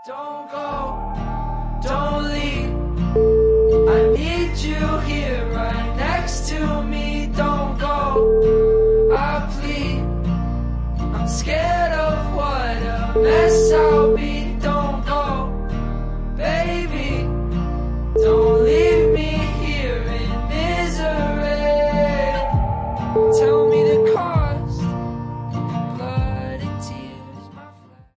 Don't go, don't leave. I need you here right next to me. Don't go, I plead. I'm scared of what a mess I'll be.